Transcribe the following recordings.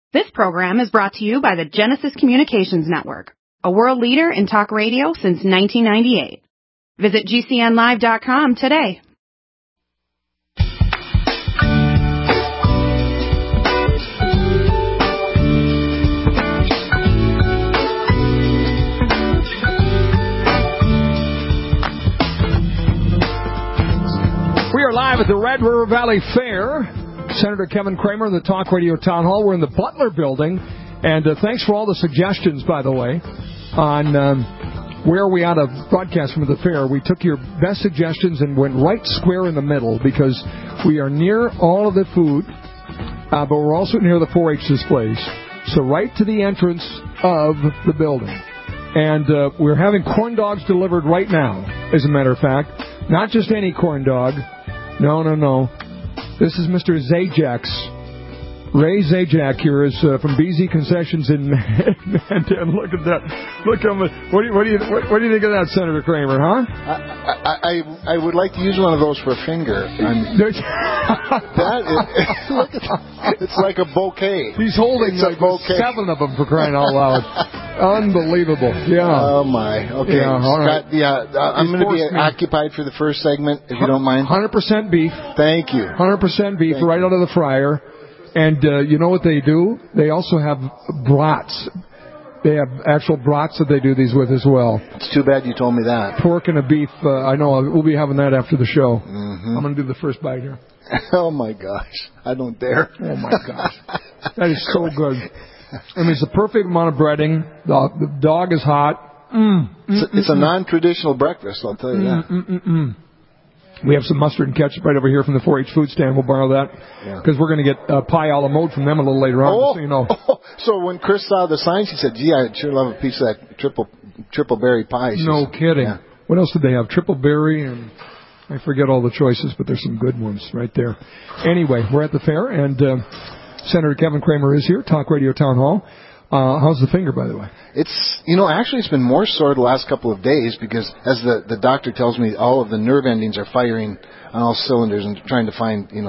This program is brought to you by the Genesis Communications Network, a world leader in talk radio since 1998. Visit GCNlive.com today. We are live at the Red River Valley Fair. Senator Kevin Cramer in the Talk Radio Town Hall. We're in the Butler Building. And thanks for all the suggestions, by the way, on where we ought to broadcast from the fair. We took your best suggestions and went right square in the middle because we are near all of the food, but we're also near the 4-H displays. So right to the entrance of the building. And we're having corn dogs delivered right now, as a matter of fact. Not just any corn dog. No. This is Mr. Zajac. Ray Zajac here is from BZ Concessions in Mandan. Look at that. Look at him. What do you think of that, Senator Cramer, huh? I would like to use one of those for a finger. Look at that. It's like a bouquet. He's holding like 7 of them, for crying out loud. Unbelievable. Yeah. Oh, my. Okay. Yeah, all right. Scott, I'm going to be occupied for the first segment, if you don't mind. 100% beef. Thank you. 100% beef right out of the fryer. And you know what they do? They also have brats. They have actual brats that they do these with as well. It's too bad you told me that. Pork and a beef. I know. We'll be having that after the show. Mm-hmm. I'm going to do the first bite here. Oh, my gosh. I don't dare. Oh, my gosh. That is so good. I mean, it's the perfect amount of breading. The dog is hot. It's a non-traditional breakfast, I'll tell you that. We have some mustard and ketchup right over here from the 4-H food stand. We'll borrow that because we're going to get pie a la mode from them a little later on, so you know. So when Chris saw the sign, she said, gee, I'd sure love a piece of that triple berry pie. No kidding. Yeah. What else did they have? Triple berry and I forget all the choices, but there's some good ones right there. Anyway, we're at the fair, and Senator Kevin Cramer is here, Talk Radio Town Hall. How's the finger, by the way? It's, actually it's been more sore the last couple of days because as the doctor tells me, all of the nerve endings are firing on all cylinders and trying to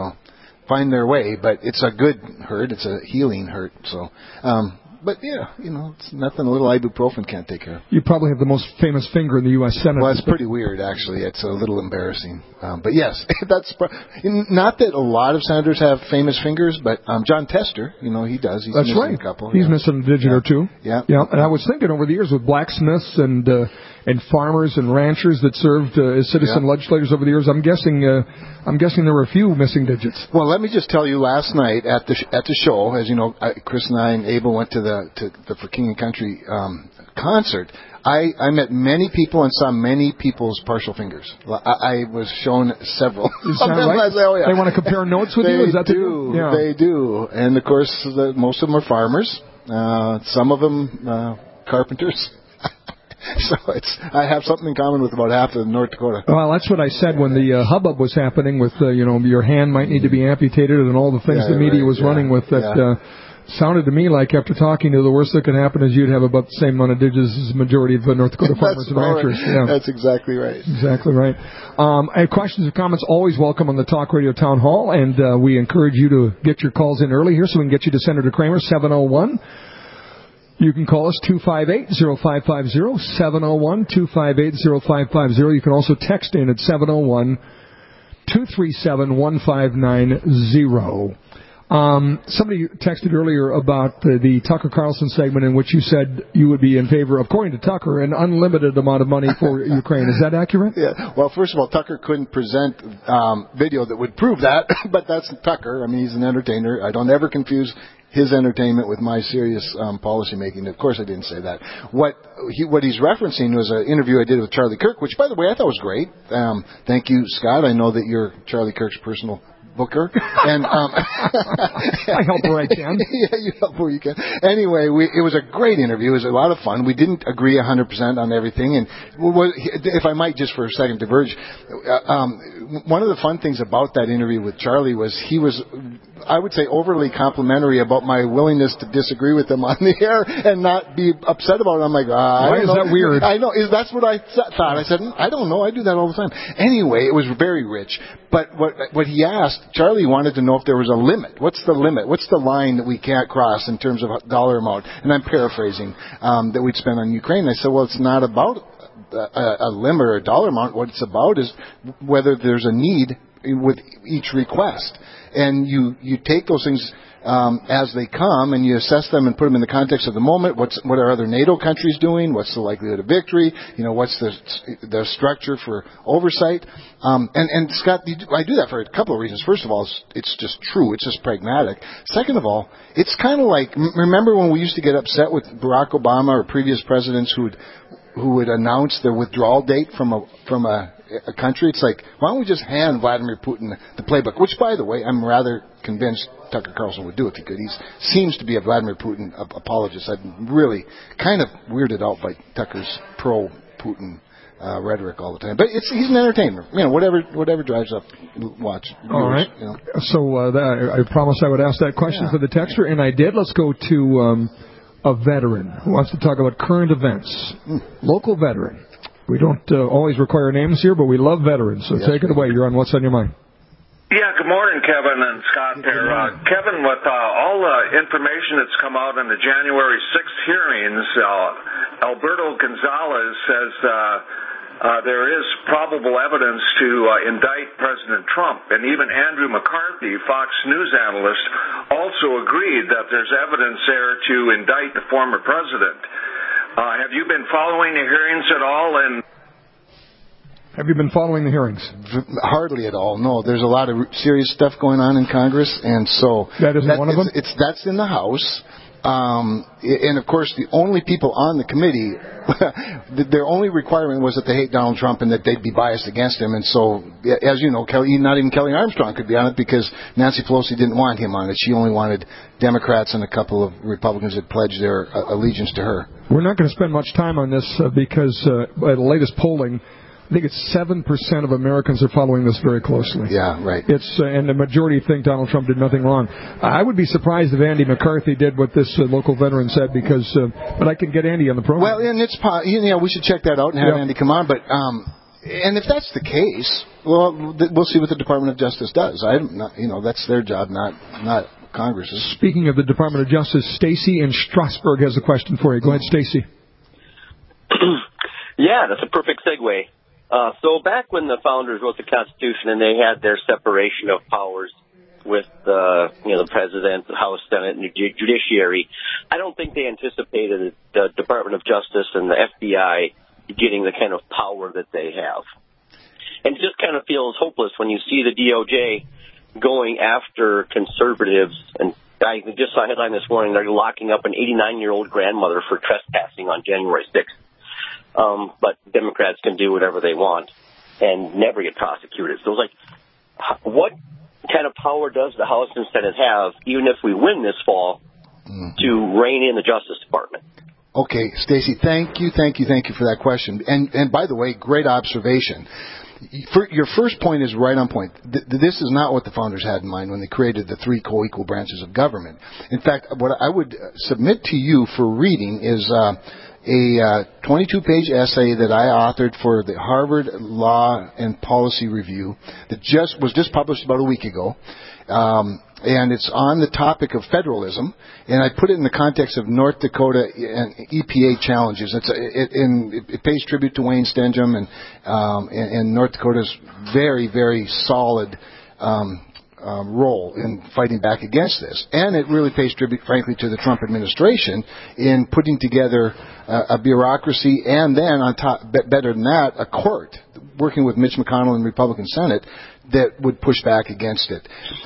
find their way. But it's a good hurt. It's a healing hurt. So, but yeah, it's nothing a little ibuprofen can't take care of. You probably have the most famous finger in the U.S. Senate. Well, it's pretty weird, actually. It's a little embarrassing. But yes, that's not that a lot of senators have famous fingers, but John Tester, he does. He's missing a couple. He's missing a digit or two. Yeah. And I was thinking over the years with blacksmiths and farmers and ranchers that served as citizen legislators over the years, I'm guessing there were a few missing digits. Well, let me just tell you, last night at the show, as you know, Chris and I and Abel went to the For King and Country concert. I met many people and saw many people's partial fingers. I was shown several. Is that right? They want to compare notes with you? Is that They do. And, of course, most of them are farmers. Some of them carpenters. So I have something in common with about half of North Dakota. Well, that's what I said when the hubbub was happening with, your hand might need to be amputated and all the things the media was running with that sounded to me like after talking to the worst that could happen is you'd have about the same amount of digits as the majority of the North Dakota farmers and ranchers. Yeah. That's exactly right. Exactly right. And questions or comments always welcome on the Talk Radio Town Hall, and we encourage you to get your calls in early here so we can get you to Senator Cramer, 701. You can call us 258-0550, 701-258-0550. You can also text in at 701-237-1590. Somebody texted earlier about the Tucker Carlson segment in which you said you would be in favor, according to Tucker, an unlimited amount of money for Ukraine. Is that accurate? Yeah. Well, first of all, Tucker couldn't present video that would prove that, but that's Tucker. I mean, he's an entertainer. I don't ever confuse his entertainment with my serious policy making. Of course, I didn't say that. What he's referencing was an interview I did with Charlie Kirk, which, by the way, I thought was great. Thank you, Scott. I know that you're Charlie Kirk's personal booker, and I help where I can. Yeah, you help where you can. Anyway, it was a great interview. It was a lot of fun. We didn't agree 100% on everything, and if I might just for a second diverge, one of the fun things about that interview with Charlie was he was, I would say, overly complimentary about my willingness to disagree with him on the air and not be upset about it. I'm like, why is that weird? I know. That's what I thought. I said, I don't know. I do that all the time. Anyway, it was very rich. But what he asked Charlie wanted to know if there was a limit. What's the limit? What's the line that we can't cross in terms of dollar amount? And I'm paraphrasing, that we'd spend on Ukraine. I said, well, it's not about a limit or a dollar amount. What it's about is whether there's a need with each request. And you take those things as they come, and you assess them and put them in the context of the moment. What are other NATO countries doing? What's the likelihood of victory? What's the structure for oversight? And Scott, I do that for a couple of reasons. First of all, it's just true. It's just pragmatic. Second of all, it's kind of like, remember when we used to get upset with Barack Obama or previous presidents who would announce their withdrawal date from a country? It's like, why don't we just hand Vladimir Putin the playbook? Which, by the way, I'm rather convinced Tucker Carlson would do if he could. He seems to be a Vladimir Putin apologist. I'm really kind of weirded out by Tucker's pro-Putin rhetoric all the time. But he's an entertainer. Whatever drives up watch. Viewers, all right. So I promised I would ask that question for the texter, and I did. Let's go to a veteran who wants to talk about current events. Local veteran. We don't always require names here, but we love veterans. So take it away. You're on What's on Your Mind. Yeah, good morning, Kevin and Scott there. Kevin, with all the information that's come out in the January 6th hearings, Alberto Gonzalez says there is probable evidence to indict President Trump. And even Andrew McCarthy, Fox News analyst, also agreed that there's evidence there to indict the former president. Have you been following the hearings at all? Have you been following the hearings? Hardly at all. No, there's a lot of serious stuff going on in Congress, and so that isn't one of them. That's in the House, and of course the only people on the committee, their only requirement was that they hate Donald Trump and that they'd be biased against him. And so, as you know, not even Kelly Armstrong could be on it because Nancy Pelosi didn't want him on it. She only wanted Democrats and a couple of Republicans that pledged their allegiance to her. We're not going to spend much time on this because by the latest polling, I think it's 7% of Americans are following this very closely. Yeah, right. And the majority think Donald Trump did nothing wrong. I would be surprised if Andy McCarthy did what this local veteran said, but I can get Andy on the program. Well, and we should check that out and have Andy come on. But and if that's the case, well, we'll see what the Department of Justice does. That's their job, not Congress's. Speaking of the Department of Justice, Stacy in Strasburg has a question for you. Go ahead, Stacy. Yeah, that's a perfect segue. So back when the founders wrote the Constitution and they had their separation of powers with the President, the House, Senate, and the judiciary, I don't think they anticipated the Department of Justice and the FBI getting the kind of power that they have. And it just kind of feels hopeless when you see the DOJ going after conservatives. And I just saw a headline this morning, they're locking up an 89-year-old grandmother for trespassing on January 6th. But Democrats can do whatever they want and never get prosecuted. So it's like, what kind of power does the House and Senate have, even if we win this fall, to rein in the Justice Department? Okay, Stacey, thank you for that question. And by the way, great observation. Your first point is right on point. This is not what the founders had in mind when they created the three co-equal branches of government. In fact, what I would submit to you for reading is a 22-page essay that I authored for the Harvard Law and Policy Review that was just published about a week ago. And it's on the topic of federalism, and I put it in the context of North Dakota and EPA challenges. It pays tribute to Wayne Stenhjem and North Dakota's very, very solid role in fighting back against this. And it really pays tribute, frankly, to the Trump administration in putting together a bureaucracy and then, on top, better than that, a court, working with Mitch McConnell and the Republican Senate, that would push back against it.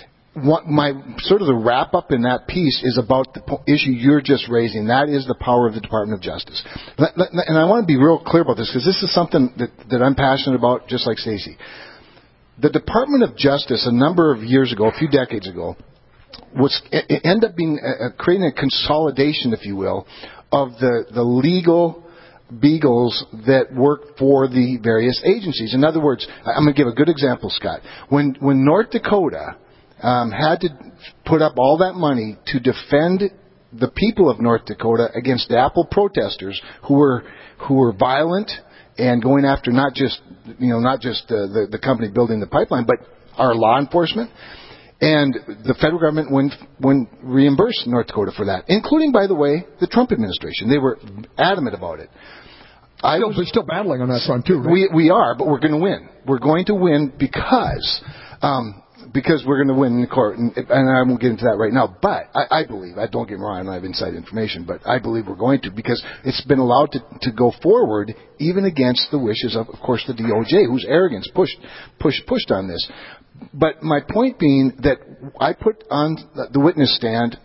The wrap-up in that piece is about the issue you're just raising. That is the power of the Department of Justice. And I want to be real clear about this, because this is something that I'm passionate about, just like Stacey. The Department of Justice, a number of years ago, a few decades ago, ended up being creating a consolidation, if you will, of the legal beagles that work for the various agencies. In other words, I'm going to give a good example, Scott. When North Dakota had to put up all that money to defend the people of North Dakota against DAPL protesters who were violent and going after not just the company building the pipeline, but our law enforcement. And the federal government wouldn't reimburse North Dakota for that, including, by the way, the Trump administration. They were adamant about it. We're still battling on that front, too, right? We are, but we're going to win. We're going to win because we're going to win in the court, and I won't get into that right now. But I believe, don't get me wrong, I don't have inside information, but I believe we're going to, because it's been allowed to go forward even against the wishes of course, the DOJ, whose arrogance pushed on this. But my point being that I put on the witness stand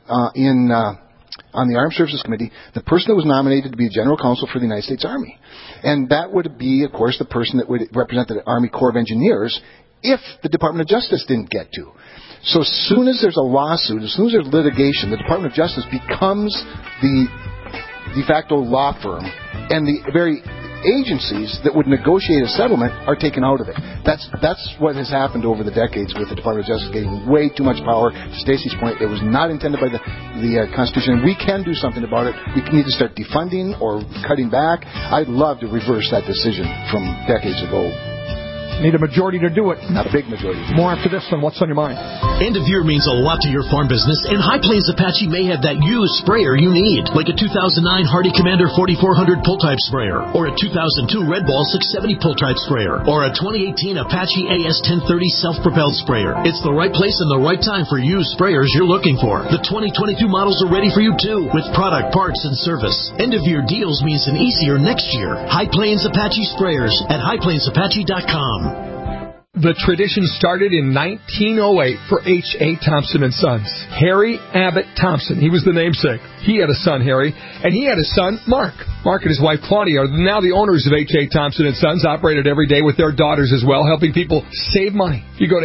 on the Armed Services Committee the person that was nominated to be General Counsel for the United States Army. And that would be, of course, the person that would represent the Army Corps of Engineers if the Department of Justice didn't get to. So as soon as there's a lawsuit, as soon as there's litigation, the Department of Justice becomes the de facto law firm, and the very agencies that would negotiate a settlement are taken out of it. That's what has happened over the decades with the Department of Justice getting way too much power. To Stacey's point, it was not intended by the Constitution, and we can do something about it. We need to start defunding or cutting back. I'd love to reverse that decision from decades ago. Need a majority to do it. Not a big majority. More after this on What's on Your Mind. End of year means a lot to your farm business, and High Plains Apache may have that used sprayer you need, like a 2009 Hardy Commander 4400 pull-type sprayer, or a 2002 Red Ball 670 pull-type sprayer, or a 2018 Apache AS 1030 self-propelled sprayer. It's the right place and the right time for used sprayers you're looking for. The 2022 models are ready for you too, with product, parts, and service. End of year deals means an easier next year. High Plains Apache sprayers at highplainsapache.com. The tradition started in 1908 for H.A. Thompson & Sons. Harry Abbott Thompson, he was the namesake. He had a son, Harry, and he had a son, Mark. Mark and his wife, Claudia, are now the owners of H.A. Thompson & Sons, operated every day with their daughters as well, helping people save money. If you go to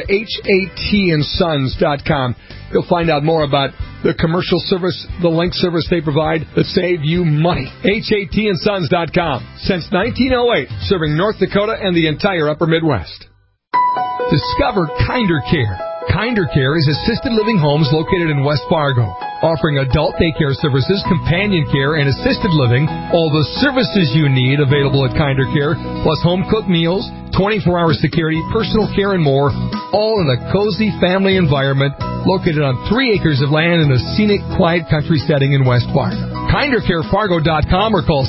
hatandsons.com, you'll find out more about the commercial service, the link service they provide that save you money. hatandsons.com. Since 1908, serving North Dakota and the entire upper Midwest. Discover Kinder Care. Kinder Care is assisted living homes located in West Fargo, offering adult daycare services, companion care, and assisted living. All the services you need available at Kinder Care, plus home-cooked meals, 24-hour security, personal care, and more, all in a cozy family environment located on 3 acres of land in a scenic, quiet country setting in West Fargo. KinderCareFargo.com or call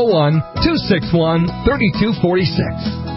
701-261-3246.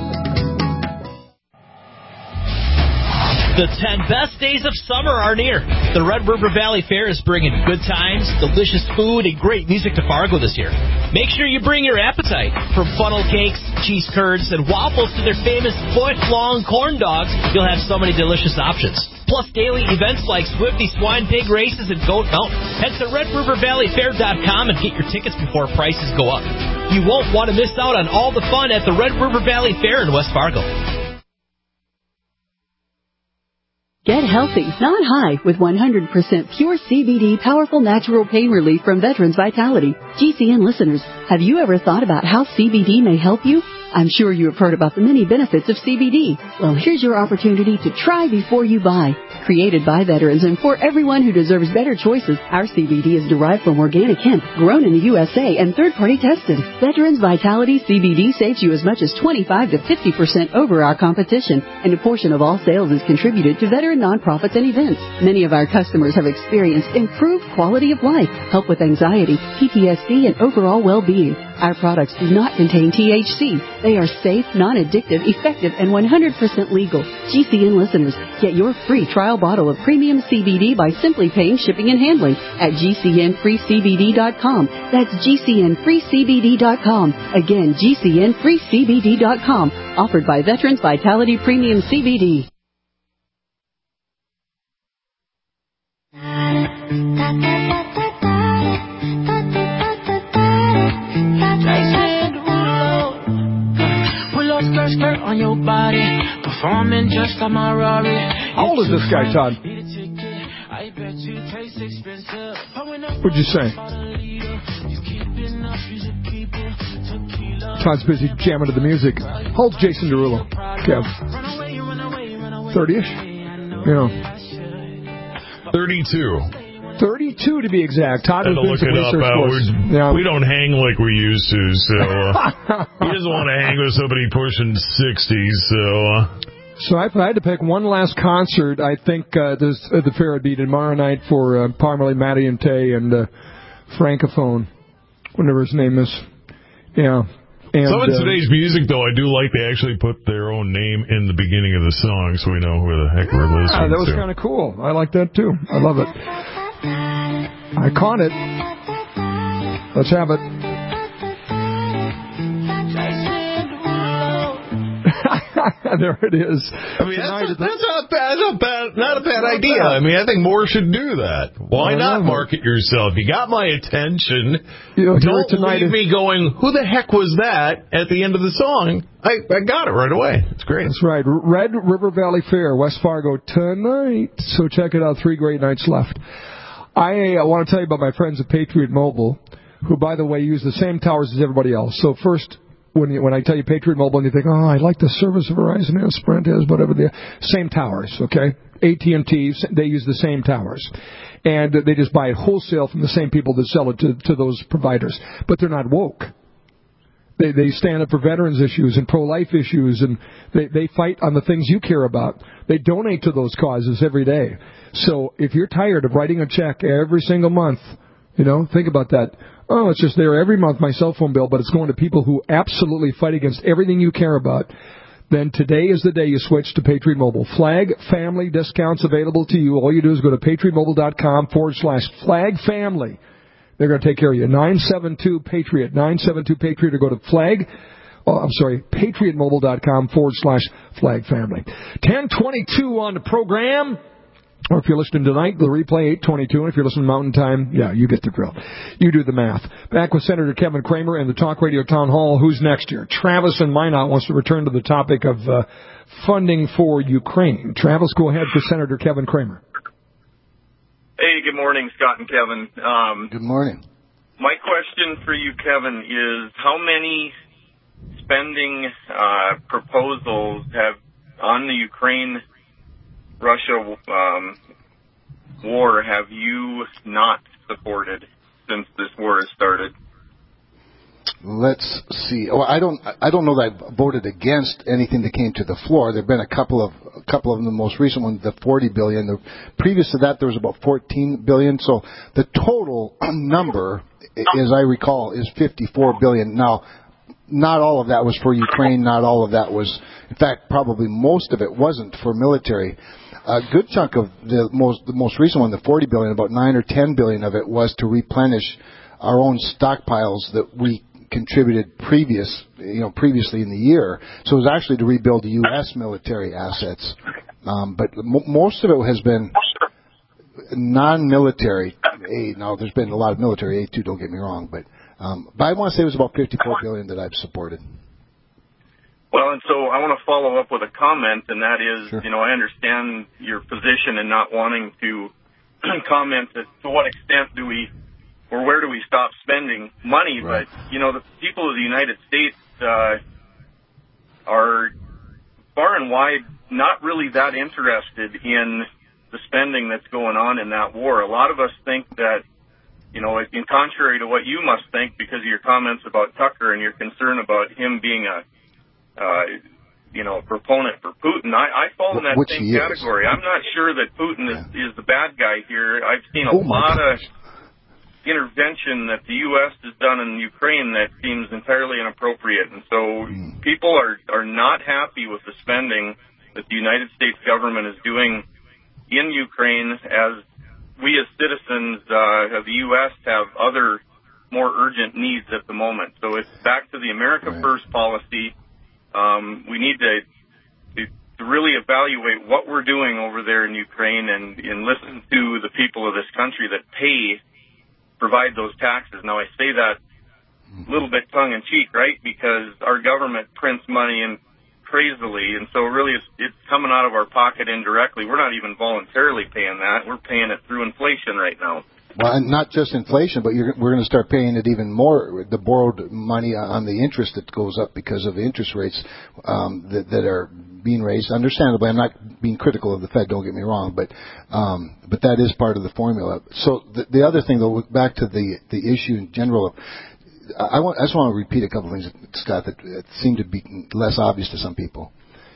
The 10 best days of summer are near. The Red River Valley Fair is bringing good times, delicious food, and great music to Fargo this year. Make sure you bring your appetite. From funnel cakes, cheese curds, and waffles to their famous foot-long corn dogs, you'll have so many delicious options. Plus daily events like Swifty Swine Pig Races and Goat Mountain. Head to RedRiverValleyFair.com and get your tickets before prices go up. You won't want to miss out on all the fun at the Red River Valley Fair in West Fargo. Get healthy, not high, with 100% pure CBD powerful natural pain relief from Veterans Vitality. GCN listeners, have you ever thought about how CBD may help you? I'm sure you have heard about the many benefits of CBD. Well, here's your opportunity to try before you buy. Created by veterans and for everyone who deserves better choices, our CBD is derived from organic hemp, grown in the USA, and third-party tested. Veterans Vitality CBD saves you as much as 25 to 50% over our competition, and a portion of all sales is contributed to veteran nonprofits and events. Many of our customers have experienced improved quality of life, help with anxiety, PTSD, and overall well-being. Our products do not contain THC. They are safe, non-addictive, effective, and 100% legal. GCN listeners, get your free trial bottle of premium CBD by simply paying shipping and handling at GCNFreeCBD.com. That's GCNFreeCBD.com. Again, GCNFreeCBD.com. Offered by Veterans Vitality Premium CBD. Skirt on your body, performing just like my Rari. How old is this guy, Todd? What'd you say? Todd's busy jamming to the music. How old's Jason Derulo? Kev? 30-ish? Yeah. 32. 32 to be exact. Todd has been look some it up. research We don't hang like we used to, so he doesn't want to hang with somebody pushing 60, so... So if I had to pick one last concert, I think the fair would be tomorrow night for Parmalee, Matty and Tay and Francophone, whatever his name is. Yeah. And, some of today's music, though, I do like they actually put their own name in the beginning of the song so we know who the heck we're listening to. That was kind of cool. I like that, too. I love it. I caught it. Let's have it. There it is. I mean, that's not a bad idea. I mean, I think more should do that. Why not market yourself? You got my attention. Don't leave me going, who the heck was that at the end of the song? I got it right away. It's great. That's right. Red River Valley Fair, West Fargo, tonight. So check it out. 3 great nights left. I want to tell you about my friends at Patriot Mobile, who, by the way, use the same towers as everybody else. So first, when I tell you Patriot Mobile and you think, I like the service Verizon has, Sprint has, whatever, the same towers, okay? AT&T, they use the same towers. And they just buy it wholesale from the same people that sell it to those providers. But they're not woke. They stand up for veterans issues and pro-life issues, and they fight on the things you care about. They donate to those causes every day. So if you're tired of writing a check every single month, think about that. Oh, it's just there every month, my cell phone bill, but it's going to people who absolutely fight against everything you care about. Then today is the day you switch to Patriot Mobile. Flag family discounts available to you. All you do is go to patriotmobile.com/flag family. They're going to take care of you. 972-PATRIOT, 972-PATRIOT, or go to patriotmobile.com/flag family. 10:22 on the program. Or if you're listening tonight, the replay, 8:22. And if you're listening Mountain Time, you get the drill. You do the math. Back with Senator Kevin Cramer and the Talk Radio Town Hall. Who's next here? Travis in Minot wants to return to the topic of funding for Ukraine. Travis, go ahead for Senator Kevin Cramer. Hey, good morning, Scott and Kevin. Good morning. My question for you, Kevin, is how many spending proposals have on the Ukraine-Russia war have you not supported since this war has started? Let's see. Oh, I don't know that I voted against anything that came to the floor. There've been a couple of them. The most recent one, the $40 billion. Previous to that, there was about $14 billion. So the total number, as I recall, is $54 billion. Now, not all of that was for Ukraine. Not all of that was, in fact, probably most of it wasn't for military. A good chunk of the most recent one, the $40 billion, about $9 or $10 billion of it was to replenish our own stockpiles that we contributed previously in the year. So it was actually to rebuild the U.S. military assets. But most of it has been non-military aid. Now, there's been a lot of military aid, too, don't get me wrong. But I want to say it was about $54 billion that I've supported. Well, and so I want to follow up with a comment, and that is, sure. I understand your position in not wanting to comment as to what extent do we or where do we stop spending money, right. But, the people of the United States are far and wide not really that interested in the spending that's going on in that war. A lot of us think that, in contrary to what you must think because of your comments about Tucker and your concern about him being a proponent for Putin, I fall in that same category. I'm not sure that Putin is the bad guy here. I've seen a lot of intervention that the U.S. has done in Ukraine that seems entirely inappropriate. And so people are not happy with the spending that the United States government is doing in Ukraine, as we as citizens of the U.S. have other more urgent needs at the moment. So it's back to the America First policy. We need to really evaluate what we're doing over there in Ukraine and listen to the people of this country that provide those taxes. Now, I say that a little bit tongue-in-cheek, right, because our government prints money in crazily, and so really it's coming out of our pocket indirectly. We're not even voluntarily paying that. We're paying it through inflation right now. Well, and not just inflation, but we're going to start paying it even more, the borrowed money on the interest that goes up because of the interest rates that are being raised. Understandably, I'm not being critical of the Fed, don't get me wrong, but that is part of the formula. So the other thing, though, back to the issue in general, I just want to repeat a couple of things, Scott, that seem to be less obvious to some people.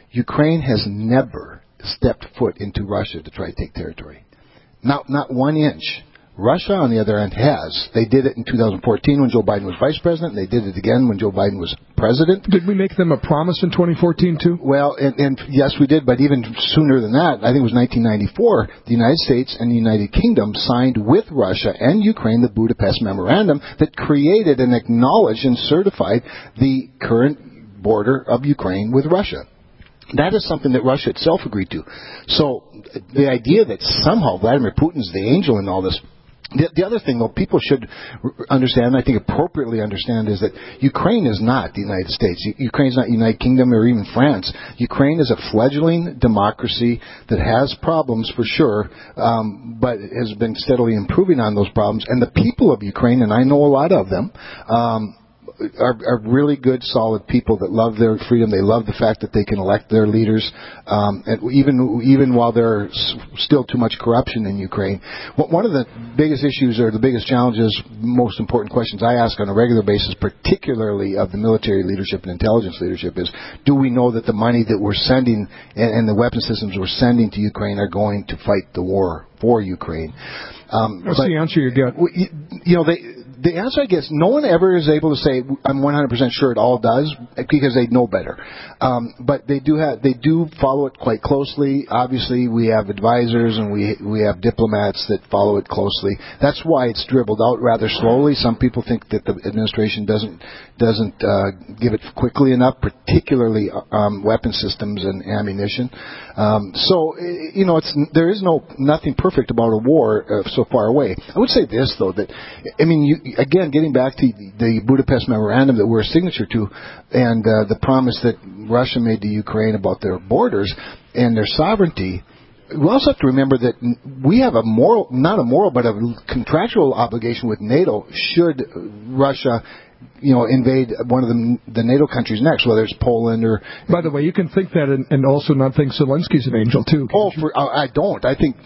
Ukraine has never stepped foot into Russia to try to take territory. Not 1 inch. Russia, on the other hand, has. They did it in 2014 when Joe Biden was vice president. They did it again when Joe Biden was president. Did we make them a promise in 2014, too? Well, and yes, we did, but even sooner than that, I think it was 1994, the United States and the United Kingdom signed with Russia and Ukraine the Budapest Memorandum that created and acknowledged and certified the current border of Ukraine with Russia. That is something that Russia itself agreed to. So the idea that somehow Vladimir Putin's the angel in all this. The other thing, though, people should understand, I think appropriately understand, is that Ukraine is not the United States. Ukraine is not the United Kingdom or even France. Ukraine is a fledgling democracy that has problems for sure, but has been steadily improving on those problems. And the people of Ukraine, and I know a lot of them, are really good, solid people that love their freedom. They love the fact that they can elect their leaders, and even while there's still too much corruption in Ukraine. One of the biggest issues or the biggest challenges, most important questions I ask on a regular basis, particularly of the military leadership and intelligence leadership, is do we know that the money that we're sending and the weapon systems we're sending to Ukraine are going to fight the war for Ukraine? What's the answer you get? The answer, I guess, no one ever is able to say, I'm 100% sure it all does, because they know better. But they do follow it quite closely. Obviously, we have advisors and we have diplomats that follow it closely. That's why it's dribbled out rather slowly. Some people think that the administration doesn't give it quickly enough, particularly weapon systems and ammunition. There is nothing perfect about a war so far away. I would say this, though, that, again, getting back to the Budapest Memorandum that we're a signature to, and the promise that Russia made to Ukraine about their borders and their sovereignty, we also have to remember that we have not a moral, but a contractual obligation with NATO should Russia invade one of the NATO countries next, whether it's Poland or... By the way, you can think that and also not think Zelensky's an angel, too. I don't. I think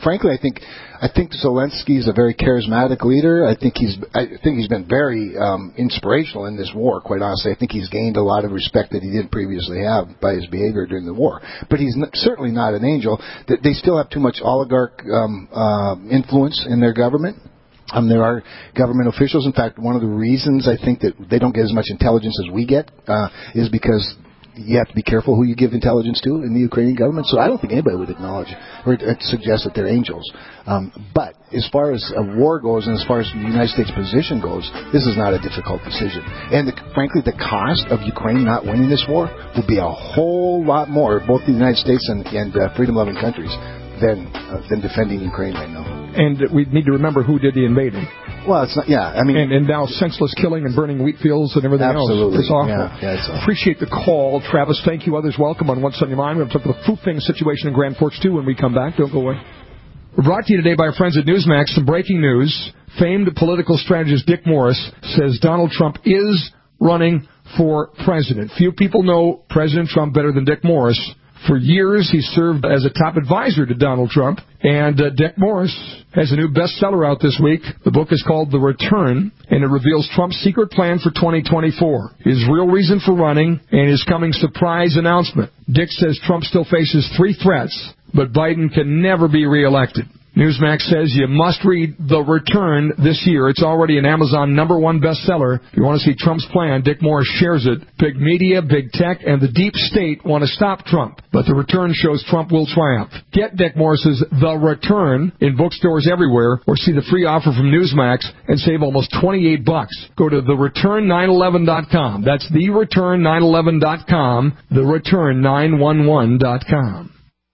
Zelensky is a very charismatic leader. I think he's been very inspirational in this war, quite honestly. I think he's gained a lot of respect that he didn't previously have by his behavior during the war. But he's certainly not an angel. They still have too much oligarch influence in their government. There are government officials. In fact, one of the reasons I think that they don't get as much intelligence as we get is because you have to be careful who you give intelligence to in the Ukrainian government. So I don't think anybody would acknowledge or suggest that they're angels. But as far as a war goes and as far as the United States' position goes, this is not a difficult decision. And frankly, the cost of Ukraine not winning this war will be a whole lot more, both the United States and freedom-loving countries, than defending Ukraine right now. And we need to remember who did the invading. Well, it's not, yeah, And now senseless killing and burning wheat fields and everything else. Absolutely. It's awful. Yeah, it's awful. Appreciate the call, Travis. Thank you. Others welcome on What's on Your Mind. We're going to talk about the Foofing situation in Grand Forks, too, when we come back. Don't go away. We're brought to you today by our friends at Newsmax. Some breaking news. Famed political strategist Dick Morris says Donald Trump is running for president. Few people know President Trump better than Dick Morris. For years, he served as a top advisor to Donald Trump, and Dick Morris has a new bestseller out this week. The book is called The Return, and it reveals Trump's secret plan for 2024, his real reason for running, and his coming surprise announcement. Dick says Trump still faces 3 threats, but Biden can never be reelected. Newsmax says you must read The Return this year. It's already an Amazon #1 bestseller. If you want to see Trump's plan, Dick Morris shares it. Big media, big tech, and the deep state want to stop Trump. But The Return shows Trump will triumph. Get Dick Morris's The Return in bookstores everywhere, or see the free offer from Newsmax and save almost $28. Go to thereturn911.com. That's thereturn911.com. Thereturn911.com.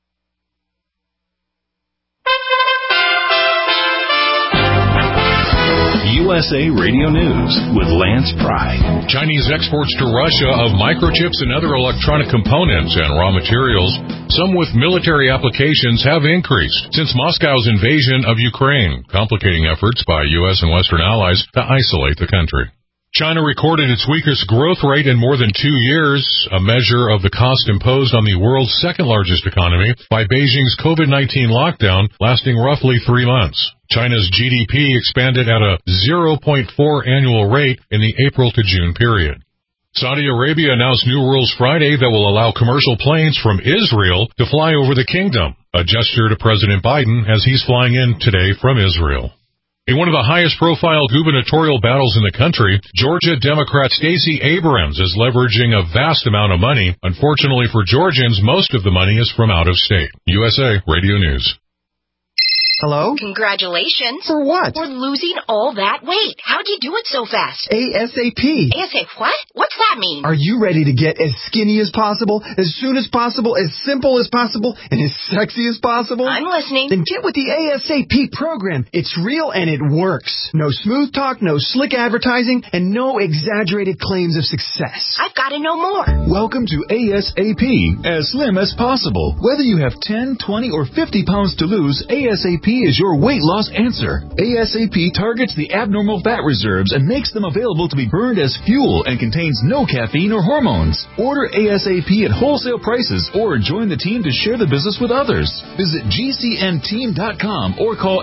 USA Radio News with Lance Pry. Chinese exports to Russia of microchips and other electronic components and raw materials, some with military applications, have increased since Moscow's invasion of Ukraine, complicating efforts by U.S. and Western allies to isolate the country. China recorded its weakest growth rate in more than 2 years, a measure of the cost imposed on the world's second-largest economy by Beijing's COVID-19 lockdown lasting roughly 3 months. China's GDP expanded at a 0.4 annual rate in the April to June period. Saudi Arabia announced new rules Friday that will allow commercial planes from Israel to fly over the kingdom, a gesture to President Biden as he's flying in today from Israel. In one of the highest-profile gubernatorial battles in the country, Georgia Democrat Stacey Abrams is leveraging a vast amount of money. Unfortunately for Georgians, most of the money is from out of state. USA Radio News. Hello? Congratulations. For what? For losing all that weight. How'd you do it so fast? ASAP. ASAP what? What's that mean? Are you ready to get as skinny as possible, as soon as possible, as simple as possible, and as sexy as possible? I'm listening. Then get with the ASAP program. It's real and it works. No smooth talk, no slick advertising, and no exaggerated claims of success. I've got to know more. Welcome to ASAP, as slim as possible. Whether you have 10, 20, or 50 pounds to lose, ASAP is your weight loss answer. ASAP targets the abnormal fat reserves and makes them available to be burned as fuel and contains no caffeine or hormones. Order ASAP at wholesale prices or join the team to share the business with others. Visit GCNteam.com or call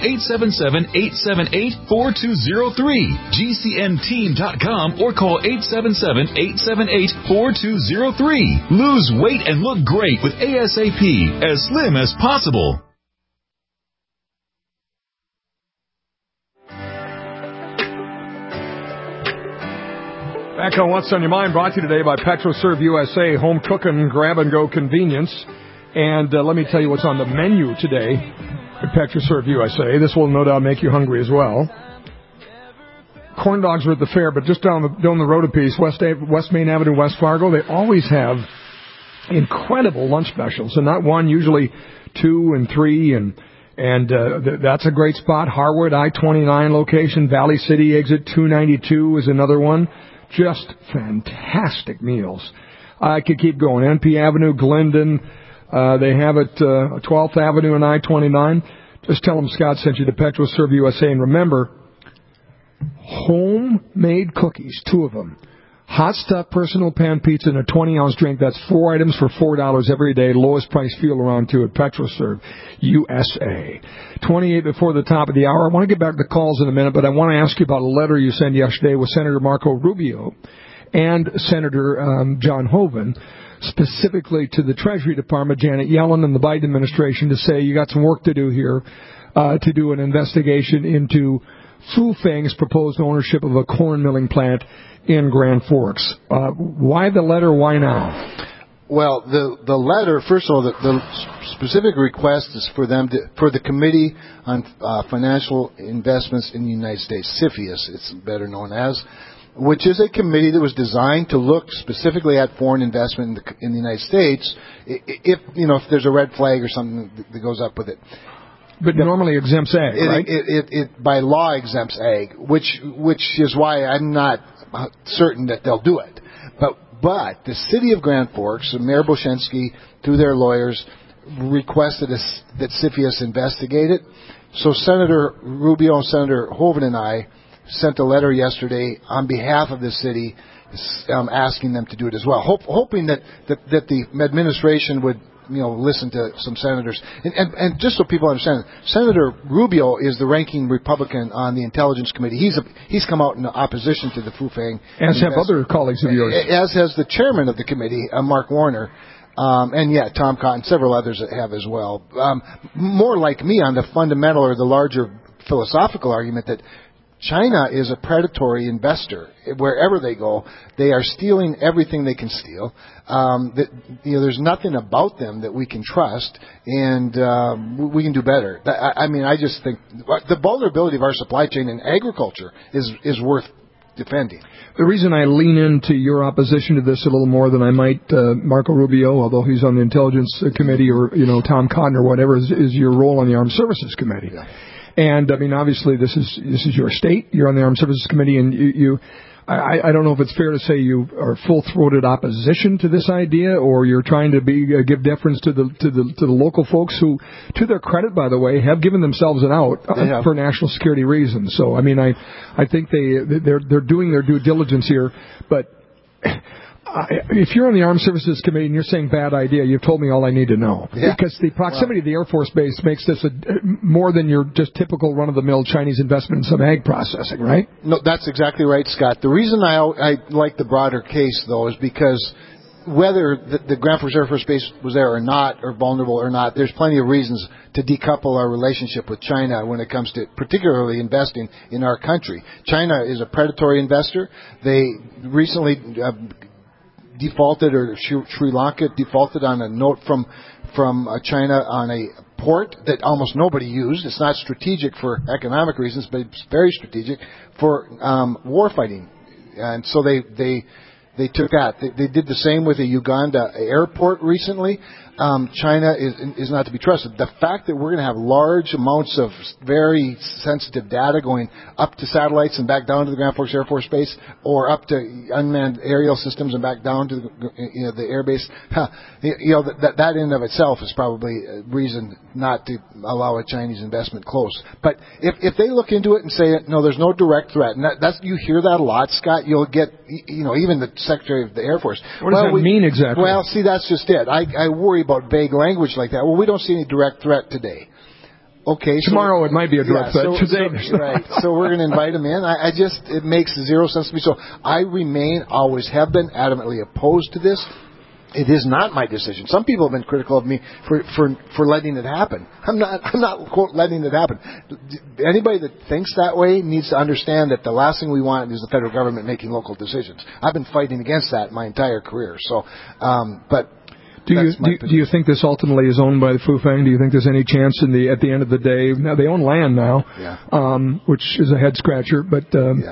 877-878-4203. GCNteam.com or call 877-878-4203. Lose weight and look great with ASAP, as slim as possible. Back on What's on Your Mind, brought to you today by PetroServe USA, home cooking, grab-and-go convenience. And let me tell you what's on the menu today at PetroServe USA. This will no doubt make you hungry as well. Corn dogs are at the fair, but just down the road a piece, West Main Avenue, West Fargo, they always have incredible lunch specials. And not one, usually 2 and 3, and that's a great spot. Harwood, I-29 location, Valley City exit 292 is another one. Just fantastic meals. I could keep going. NP Avenue, Glendon. They have it 12th Avenue and I-29. Just tell them Scott sent you to PetroServe USA. And remember, homemade cookies, 2 of them. Hot stuff personal pan pizza and a 20-ounce drink. That's 4 items for $4 every day. Lowest price fuel around, too, at PetroServe USA. 28 before the top of the hour. I want to get back to the calls in a minute, but I want to ask you about a letter you sent yesterday with Senator Marco Rubio and Senator John Hoeven, specifically to the Treasury Department, Janet Yellen, and the Biden administration to say you got some work to do here to do an investigation into Fu Feng's proposed ownership of a corn milling plant in Grand Forks. Why the letter? Why now? Well, the letter, first of all, the specific request is for the Committee on Financial Investments in the United States, CFIUS, it's better known as, which is a committee that was designed to look specifically at foreign investment in the United States, if there's a red flag or something that goes up with it. But normally exempts ag, right? It by law exempts ag, which is why I'm not certain that they'll do it. But the city of Grand Forks, Mayor Boshinsky, through their lawyers, requested that CFIUS investigate it. So Senator Rubio and Senator Hoeven and I sent a letter yesterday on behalf of the city, asking them to do it as well, hoping that the administration would listen to some senators. And just so people understand, Senator Rubio is the ranking Republican on the Intelligence Committee. He's come out in opposition to the Fu Feng. As have other colleagues of yours. As has the chairman of the committee, Mark Warner. And Tom Cotton, several others that have as well. More like me on the fundamental or the larger philosophical argument that China is a predatory investor. Wherever they go, they are stealing everything they can steal. There's nothing about them that we can trust, and we can do better. I just think the vulnerability of our supply chain in agriculture is worth defending. The reason I lean into your opposition to this a little more than I might Marco Rubio, although he's on the Intelligence Committee, or Tom Cotton or whatever, is your role on the Armed Services Committee. Yeah. And obviously this is your state. You're on the Armed Services Committee, and I don't know if it's fair to say you are full-throated opposition to this idea, or you're trying to give deference to the local folks who, to their credit, by the way, have given themselves an out for national security reasons. So I think they're doing their due diligence here, but if you're on the Armed Services Committee and you're saying bad idea, you've told me all I need to know. Yeah. Because the proximity of the Air Force Base makes this more than your just typical run-of-the-mill Chinese investment in some ag processing, right? No, that's exactly right, Scott. The reason I like the broader case, though, is because whether the Grand Forks Air Force Base was there or not, or vulnerable or not, there's plenty of reasons to decouple our relationship with China when it comes to particularly investing in our country. China is a predatory investor. They recently defaulted, or Sri Lanka defaulted on a note from China on a port that almost nobody used. It's not strategic for economic reasons, but it's very strategic for war fighting. And so they took that. They did the same with a Uganda airport recently. China is not to be trusted. The fact that we're going to have large amounts of very sensitive data going up to satellites and back down to the Grand Forks Air Force Base, or up to unmanned aerial systems and back down to the air base, that in of itself is probably a reason not to allow a Chinese investment close. But if they look into it and say, no, there's no direct threat, and you hear that a lot, Scott, you'll get, even the Secretary of the Air Force. What does that mean exactly? Well, see, that's just it. I worry about vague language like that. Well, we don't see any direct threat today. Okay. Tomorrow it might be a direct threat. Today, right. So we're going to invite him in. It makes zero sense to me. So I always have been adamantly opposed to this. It is not my decision. Some people have been critical of me for letting it happen. I'm not quote letting it happen. Anybody that thinks that way needs to understand that the last thing we want is the federal government making local decisions. I've been fighting against that my entire career. So, but. Do you think this ultimately is owned by the Fufeng? Do you think there's any chance at the end of the day? Now they own land now, which is a head scratcher. But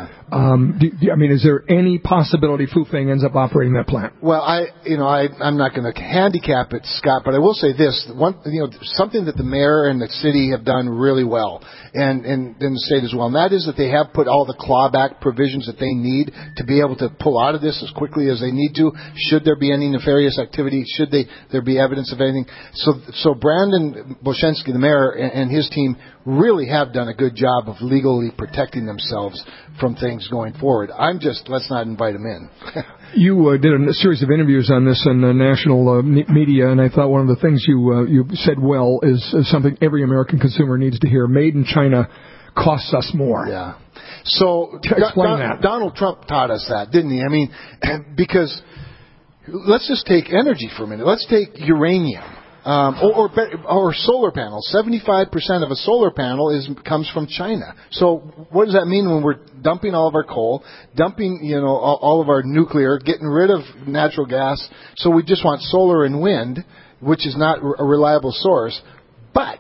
is there any possibility Fufeng ends up operating that plant? Well, I'm not going to handicap it, Scott, but I will say this: something that the mayor and the city have done really well, and the state as well, and that is that they have put all the clawback provisions that they need to be able to pull out of this as quickly as they need to. Should there be any nefarious activity? Should there be evidence of anything? So Brandon Boschensky, the mayor, and his team really have done a good job of legally protecting themselves from things going forward. Let's not invite them in. You did a series of interviews on this in national media, and I thought one of the things you said well is something every American consumer needs to hear. Made in China costs us more. Yeah. So explain that. Donald Trump taught us that, didn't he? Because let's just take energy for a minute. Let's take uranium. Or solar panels. 75% of a solar panel comes from China. So what does that mean when we're dumping all of our coal, dumping all of our nuclear, getting rid of natural gas? So we just want solar and wind, which is not a reliable source. But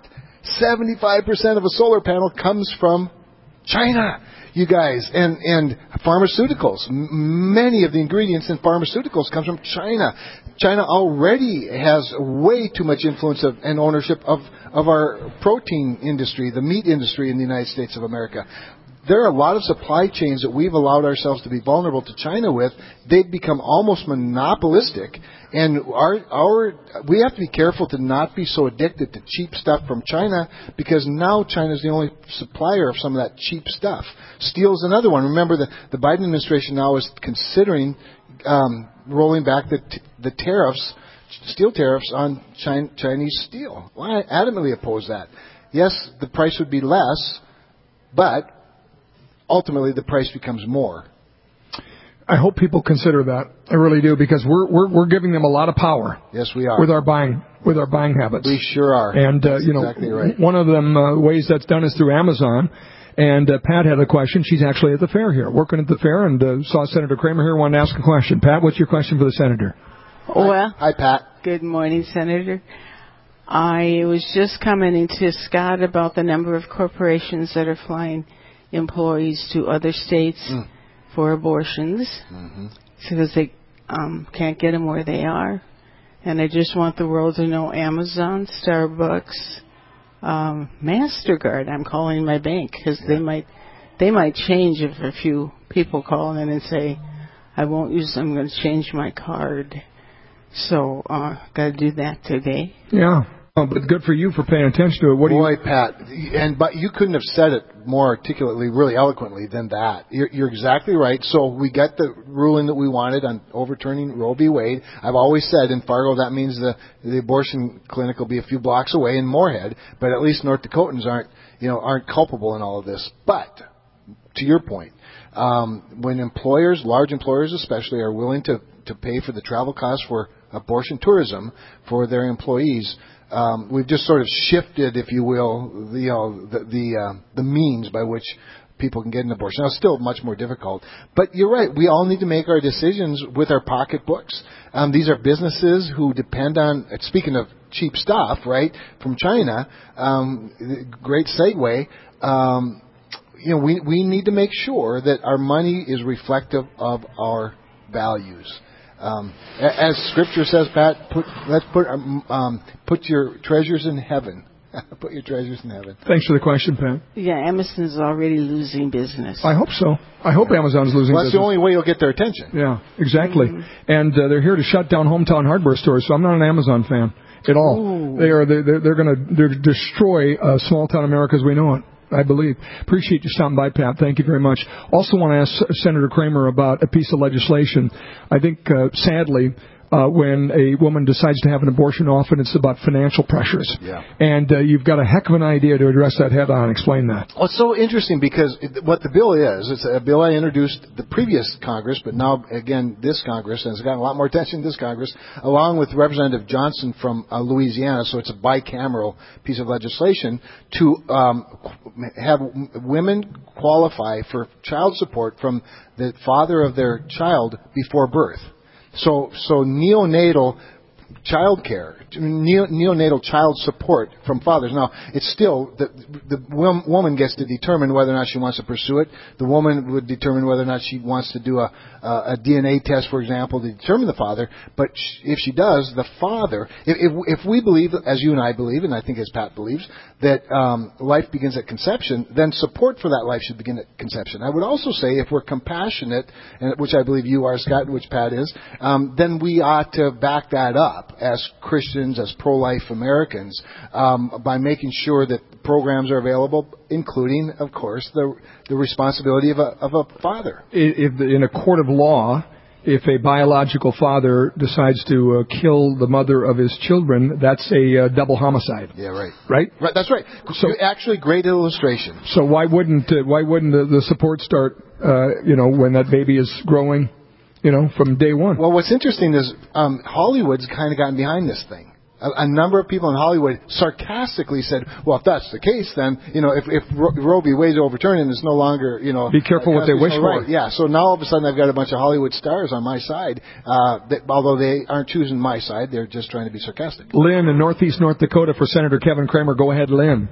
75% of a solar panel comes from China, you guys, and pharmaceuticals. Many of the ingredients in pharmaceuticals come from China. China already has way too much influence and ownership of our protein industry, the meat industry in the United States of America. There are a lot of supply chains that we've allowed ourselves to be vulnerable to China with. They've become almost monopolistic, and we have to be careful to not be so addicted to cheap stuff from China, because now China is the only supplier of some of that cheap stuff. Steel is another one. Remember, the Biden administration now is considering rolling back the tariffs, steel tariffs on Chinese steel. Well, I adamantly oppose that. Yes, the price would be less, but ultimately the price becomes more. I hope people consider that. I really do, because we're giving them a lot of power. Yes, we are. With our buying habits. We sure are. And that's exactly right. One of them ways that's done is through Amazon. And Pat had a question. She's actually at the fair here, working at the fair, and saw Senator Kramer here, wanted to ask a question. Pat, what's your question for the senator? Well, hi, Pat. Good morning, Senator. I was just commenting to Scott about the number of corporations that are flying employees to other states for abortions because they can't get them where they are. And I just want the world to know Amazon, Starbucks, MasterCard. I'm calling my bank because they might change if a few people call in and say, I won't use them, I'm going to change my card. So got to do that today. Yeah. Oh, but good for you for paying attention to it. Pat, but you couldn't have said it more articulately, really eloquently than that. You're exactly right. So we got the ruling that we wanted on overturning Roe v. Wade. I've always said in Fargo that means the abortion clinic will be a few blocks away in Moorhead, but at least North Dakotans aren't culpable in all of this. But to your point, when employers, large employers especially, are willing to pay for the travel costs for abortion tourism for their employees, we've just sort of shifted, if you will, the means by which people can get an abortion. Now, it's still much more difficult. But you're right. We all need to make our decisions with our pocketbooks. These are businesses who depend on, speaking of cheap stuff, right, from China, great segue, we need to make sure that our money is reflective of our values. As Scripture says, Pat, let's put your treasures in heaven. Put your treasures in heaven. Thanks for the question, Pat. Yeah, Amazon's already losing business. I hope so. I hope Amazon's losing business. That's the only way you'll get their attention. Yeah, exactly. Mm-hmm. And they're here to shut down hometown hardware stores, so I'm not an Amazon fan at all. Ooh. They're going to destroy small town America as we know it, I believe. Appreciate you stopping by, Pat. Thank you very much. Also want to ask Senator Kramer about a piece of legislation. I think, sadly, when a woman decides to have an abortion, often it's about financial pressures. Yeah. And you've got a heck of an idea to address that head on. Explain that. Well, it's so interesting because what the bill is, it's a bill I introduced the previous Congress, but now, again, this Congress, and it's gotten a lot more attention this Congress, along with Representative Johnson from Louisiana, so it's a bicameral piece of legislation to have women qualify for child support from the father of their child before birth. So neonatal child care, neonatal child support from fathers. Now, it's still, the woman gets to determine whether or not she wants to pursue it. The woman would determine whether or not she wants to do a DNA test, for example, to determine the father. But if she does, the father, if we believe, as you and I believe, and I think as Pat believes, that life begins at conception, then support for that life should begin at conception. I would also say if we're compassionate, and which I believe you are, Scott, which Pat is, then we ought to back that up as Christians, as pro-life Americans, by making sure that programs are available, including, of course, the responsibility of a father. If in a court of law, if a biological father decides to kill the mother of his children, that's a double homicide. Yeah, right. Right? Right. That's right. So actually, great illustration. So why wouldn't the support start? When that baby is growing. From day one. Well, what's interesting is Hollywood's kind of gotten behind this thing. A number of people in Hollywood sarcastically said, well, if that's the case, then, if Roe v. Wade is overturned and it's no longer, be careful what they wish for. Right. Yeah, so now all of a sudden I've got a bunch of Hollywood stars on my side, although they aren't choosing my side, they're just trying to be sarcastic. Lynn in Northeast North Dakota for Senator Kevin Kramer. Go ahead, Lynn.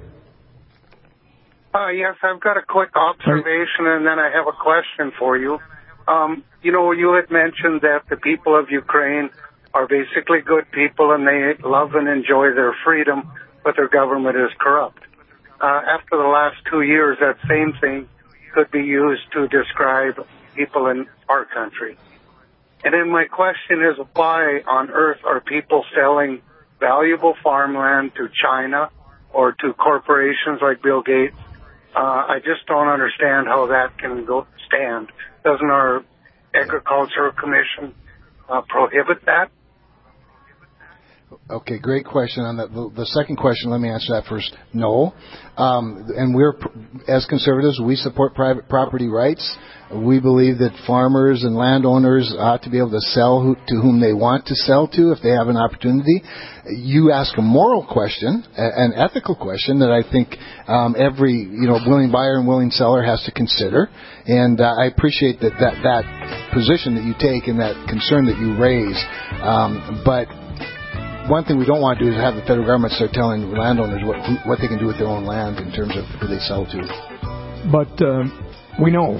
Yes, I've got a quick observation and then I have a question for you. You had mentioned that the people of Ukraine are basically good people and they love and enjoy their freedom, but their government is corrupt. After the last 2 years, that same thing could be used to describe people in our country. And then my question is, why on earth are people selling valuable farmland to China or to corporations like Bill Gates? I just don't understand how that can stand. Doesn't our Agricultural Commission prohibit that? Okay, great question. On the second question, let me answer that first. No. And we're, as conservatives, we support private property rights. We believe that farmers and landowners ought to be able to sell to whom they want to sell to if they have an opportunity. You ask a moral question, an ethical question that I think every willing buyer and willing seller has to consider. And I appreciate that position that you take and that concern that you raise. But one thing we don't want to do is have the federal government start telling landowners what they can do with their own land in terms of who they sell to. But we know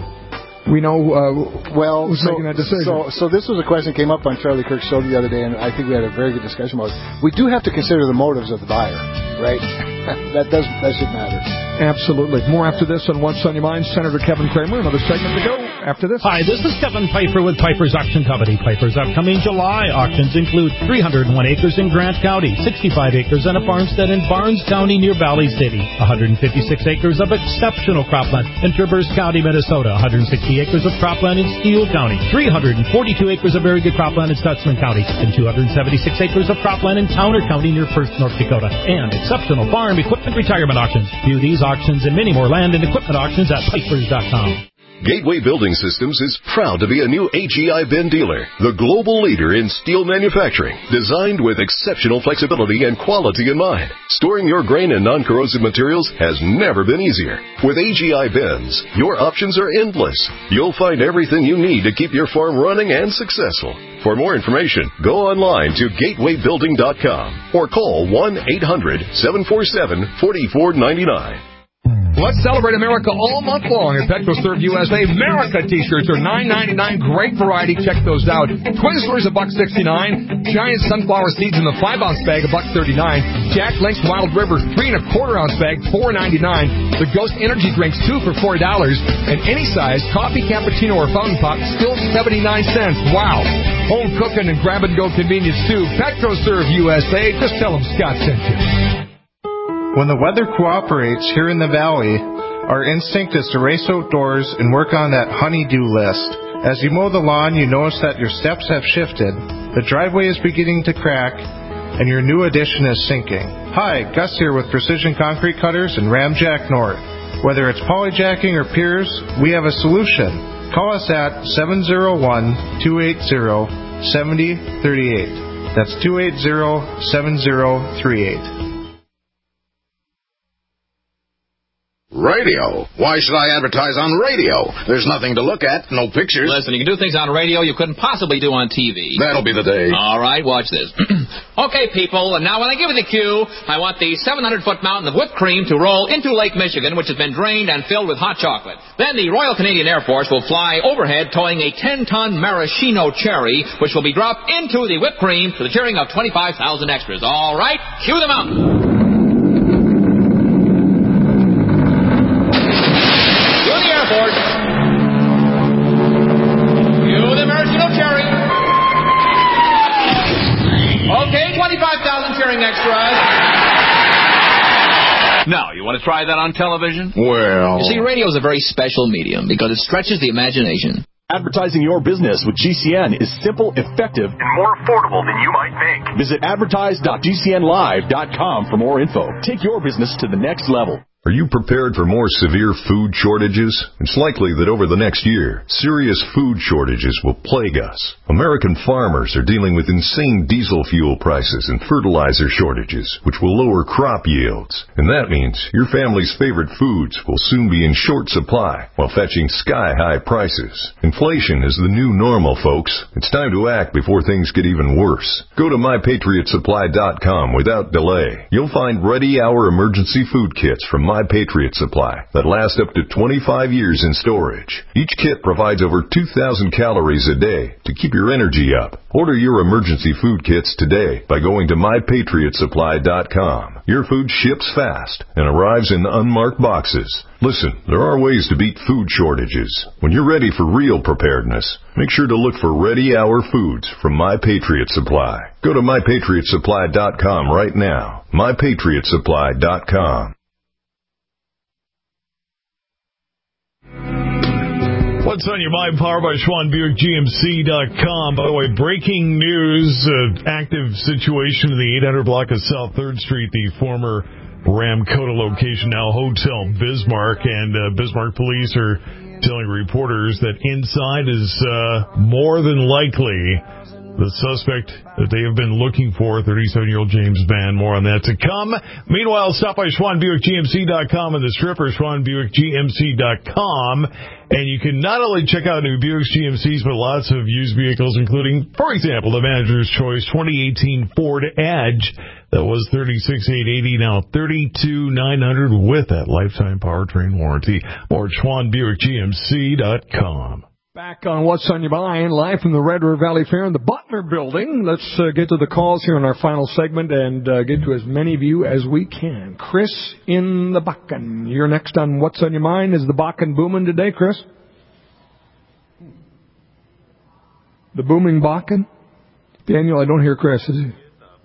who's making that decision. So this was a question that came up on Charlie Kirk's show the other day, and I think we had a very good discussion about it. We do have to consider the motives of the buyer, right? that should matter. Absolutely. More after this on What's on Your Mind. Senator Kevin Kramer, another segment to go after this. Hi, this is Kevin Piper with Piper's Auction Company. Piper's upcoming July auctions include 301 acres in Grant County, 65 acres and a farmstead in Barnes County near Valley City, 156 acres of exceptional cropland in Traverse County, Minnesota, 160 acres of cropland in Steele County, 342 acres of very good cropland in Stutzman County, and 276 acres of cropland in Towner County near First, North Dakota, and exceptional farm equipment retirement auctions. View these auctions and many more land and equipment auctions at Pipers.com. Gateway Building Systems is proud to be a new HEI bin dealer, the global leader in steel manufacturing, designed with exceptional flexibility and quality in mind. Storing your grain and non-corrosive materials has never been easier. With HEI bins, your options are endless. You'll find everything you need to keep your farm running and successful. For more information, go online to gatewaybuilding.com or call 1-800-747-4499. Let's celebrate America all month long at PetroServe USA. America T-shirts are $9.99. Great variety. Check those out. Twizzlers $1.69. Giant sunflower seeds in the 5-ounce bag $1.39. Jack Link's Wild River 3 1/4-ounce bag $4.99. The Ghost Energy drinks 2 for $4. And any size coffee, cappuccino, or fountain pop still 79 cents. Wow. Home cooking and grab and go convenience too. PetroServe USA. Just tell them Scott sent you. When the weather cooperates here in the valley, our instinct is to race outdoors and work on that honey-do list. As you mow the lawn, you notice that your steps have shifted, the driveway is beginning to crack, and your new addition is sinking. Hi, Gus here with Precision Concrete Cutters and Ramjack North. Whether it's polyjacking or piers, we have a solution. Call us at 701-280-7038. That's 280-7038. Radio? Why should I advertise on radio? There's nothing to look at, no pictures. Listen, you can do things on radio you couldn't possibly do on TV. That'll be the day. All right, watch this. Okay, people, and now when I give you the cue, I want the 700-foot mountain of whipped cream to roll into Lake Michigan, which has been drained and filled with hot chocolate. Then the Royal Canadian Air Force will fly overhead towing a 10-ton maraschino cherry, which will be dropped into the whipped cream to the cheering of 25,000 extras. All right, cue the mountain. Okay, 25,000 cheering extras. Now, you want to try that on television? Well... You see, radio is a very special medium because it stretches the imagination. Advertising your business with GCN is simple, effective, and more affordable than you might think. Visit advertise.gcnlive.com for more info. Take your business to the next level. Are you prepared for more severe food shortages? It's likely that over the next year, serious food shortages will plague us. American farmers are dealing with insane diesel fuel prices and fertilizer shortages, which will lower crop yields. And that means your family's favorite foods will soon be in short supply while fetching sky-high prices. Inflation is the new normal, folks. It's time to act before things get even worse. Go to MyPatriotSupply.com without delay. You'll find ready-hour emergency food kits from My Patriot Supply that last up to 25 years in storage. Each kit provides over 2,000 calories a day to keep your energy up. Order your emergency food kits today by going to MyPatriotSupply.com. Your food ships fast and arrives in unmarked boxes. Listen, there are ways to beat food shortages. When you're ready for real preparedness, make sure to look for ready-hour foods from My Patriot Supply. Go to MyPatriotSupply.com right now. MyPatriotSupply.com. What's on your mind? Powered by SchwannBuickGMC.com. By the way, breaking news, active situation in the 800 block of South 3rd Street, the former Ramcota location, now Hotel Bismarck. And Bismarck police are telling reporters that inside is more than likely the suspect that they have been looking for, 37-year-old James Van. More on that to come. Meanwhile, stop by SchwannBuickGMC.com and the stripper, SchwannBuickGMC.com. And you can not only check out new Buicks GMCs, but lots of used vehicles, including, for example, the Manager's Choice 2018 Ford Edge. That was $36,880, now $32,900 with that lifetime powertrain warranty. More at SchwannBuickGMC.com. Back on What's on Your Mind, live from the Red River Valley Fair in the Butler Building. Let's get to the calls here in our final segment and get to as many of you as we can. Chris in the Bakken. You're next on What's on Your Mind. Is the Bakken booming today, Chris? The booming Bakken? Daniel, I don't hear Chris. Is he?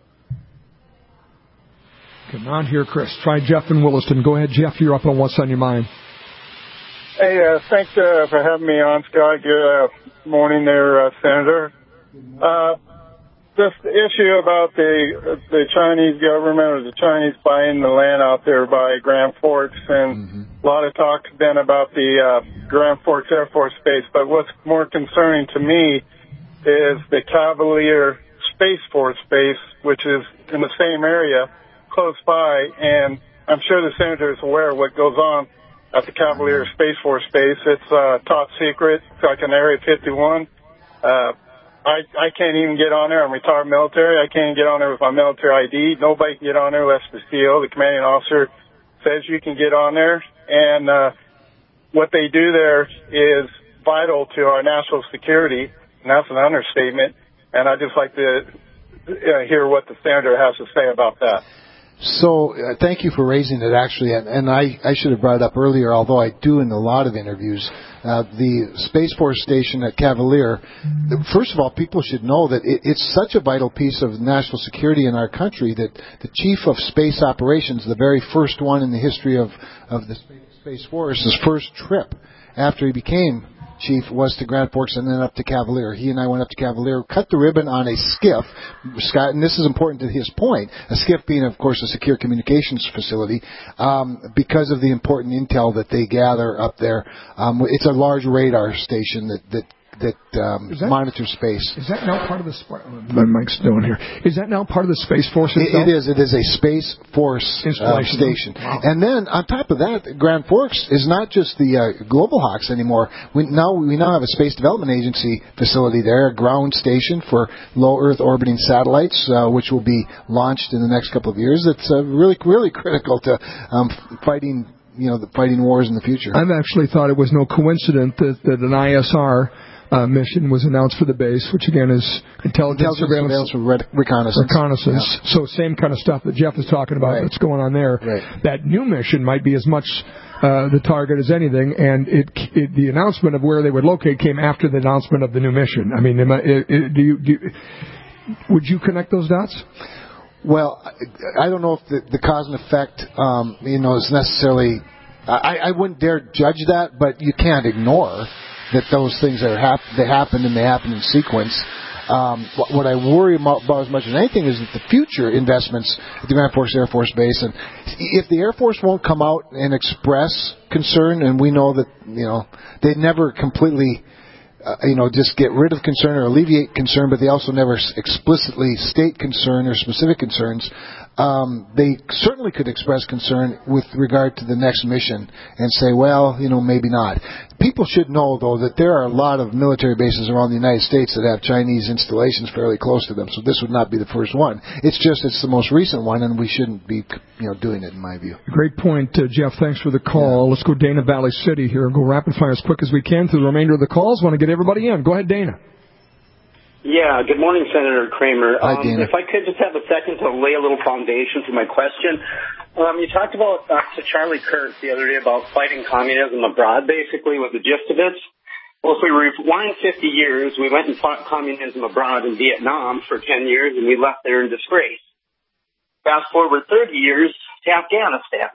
Cannot hear Chris. Try Jeff in Williston. Go ahead, Jeff. You're up on What's on Your Mind. Hey, thanks for having me on, Scott. Good morning there, Senator. Just the issue about the Chinese government or the Chinese buying the land out there by Grand Forks, and a lot of talk then about the Grand Forks Air Force Base. But what's more concerning to me is the Cavalier Space Force Base, which is in the same area close by, and I'm sure the Senator is aware of what goes on at the Cavalier Space Force Base. It's top secret. It's like an Area 51. I can't even get on there. I'm retired military. I can't get on there with my military ID. Nobody can get on there unless the CO, the commanding officer, says you can get on there. And what they do there is vital to our national security, and that's an understatement. And I'd just like to hear what the Senator has to say about that. So thank you for raising it, actually, and I should have brought it up earlier, although I do in a lot of interviews. The Space Force Station at Cavalier, first of all, people should know that it's such a vital piece of national security in our country that the Chief of Space Operations, the very first one in the history of the Space Force, his first trip after he became Chief was to Grand Forks and then up to Cavalier. He and I went up to Cavalier, cut the ribbon on a skiff, Scott, and this is important to his point, a skiff being, of course, a secure communications facility, because of the important intel that they gather up there. It's a large radar station that monitors space. Is that now part of the my mic's doing here? Is that now part of the Space Force itself? It is. It is a Space Force station. Wow. And then on top of that, Grand Forks is not just the Global Hawks anymore. We now have a Space Development Agency facility there, a ground station for low Earth orbiting satellites, which will be launched in the next couple of years. It's really, really critical to fighting wars in the future. I've actually thought it was no coincidence that an ISR mission was announced for the base, which again is intelligence surveillance reconnaissance. Yeah. So same kind of stuff that Jeff is talking about that's going on there. Right. That new mission might be as much the target as anything, and the announcement of where they would locate came after the announcement of the new mission. I mean, would you connect those dots? Well, I don't know if the cause and effect, is necessarily. I wouldn't dare judge that, but you can't ignore that those things they happened and they happened in sequence. What I worry about as much as anything is that the future investments at the Grand Forks Air Force Base, and if the Air Force won't come out and express concern, and we know that they never completely just get rid of concern or alleviate concern, but they also never explicitly state concern or specific concerns. They certainly could express concern with regard to the next mission and say, well, maybe not. People should know, though, that there are a lot of military bases around the United States that have Chinese installations fairly close to them, so this would not be the first one. It's the most recent one, and we shouldn't be doing it, in my view. Great point, Jeff. Thanks for the call. Let's go Dana Valley City here and go rapid fire as quick as we can through the remainder of the calls. Want to get everybody in. Go ahead, Dana. Yeah, good morning, Senator Kramer. Hi, Dana. If I could just have a second to lay a little foundation to my question. You talked about to Charlie Kirk the other day about fighting communism abroad, basically, was the gist of it. Well, if we rewind 50 years, we went and fought communism abroad in Vietnam for 10 years, and we left there in disgrace. Fast forward 30 years to Afghanistan.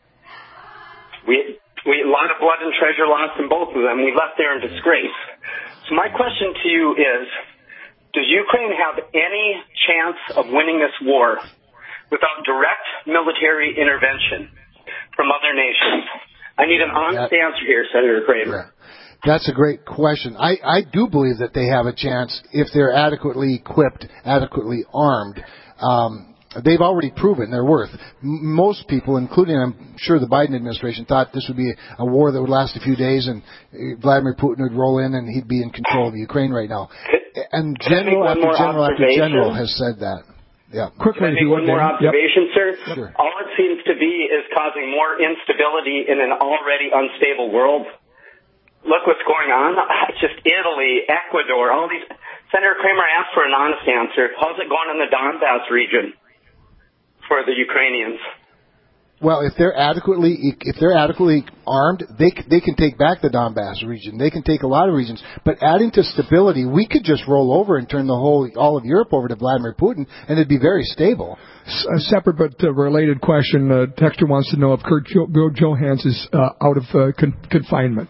We a lot of blood and treasure lost in both of them. We left there in disgrace. So my question to you is, does Ukraine have any chance of winning this war without direct military intervention from other nations? I need an honest answer here, Senator Kramer. That's a great question. I do believe that they have a chance if they're adequately equipped, adequately armed. They've already proven their worth. Most people, including I'm sure the Biden administration, thought this would be a war that would last a few days and Vladimir Putin would roll in and he'd be in control of Ukraine right now. And general after general has said that. Yeah. Quickly, if you want more observation, sir. Sure. All it seems to be is causing more instability in an already unstable world. look what's going on. Just Italy, Ecuador, all these. Senator Kramer asked for an honest answer. How's it going in the Donbass region for the Ukrainians? Well, if they're adequately armed, they can take back the Donbass region. They can take a lot of regions. But adding to stability, we could just roll over and turn all of Europe over to Vladimir Putin, and it'd be very stable. A separate but related question. Texter wants to know if Kurt Johans is out of confinement.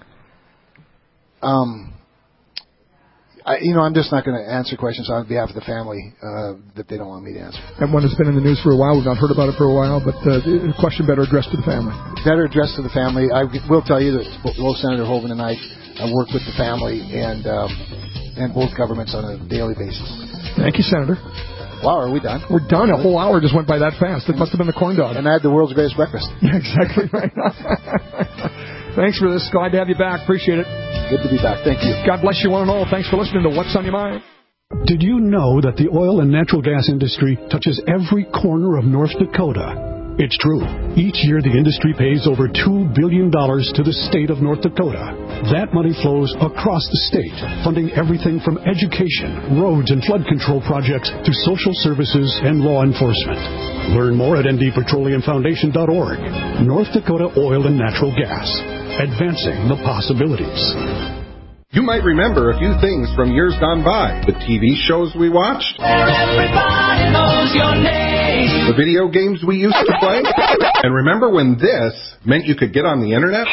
I'm just not going to answer questions on behalf of the family that they don't want me to answer. And one has been in the news for a while. We've not heard about it for a while, but the question better addressed to the family. Better addressed to the family. I will tell you that both Senator Hoeven and I work with the family and both governments on a daily basis. Thank you, Senator. Wow, are we done? We're done. A whole hour just went by that fast. It must have been the corn dog. And I had the world's greatest breakfast. Yeah, exactly right. Thanks for this. Glad to have you back. Appreciate it. Good to be back. Thank you. God bless you one and all. Thanks for listening to What's on Your Mind. Did you know that the oil and natural gas industry touches every corner of North Dakota? It's true. Each year, the industry pays over $2 billion to the state of North Dakota. That money flows across the state, funding everything from education, roads and flood control projects to social services and law enforcement. Learn more at ndpetroleumfoundation.org. North Dakota Oil and Natural Gas. Advancing the possibilities. You might remember a few things from years gone by. The TV shows we watched. Everybody knows your name. The video games we used to play. And remember when this meant you could get on the internet?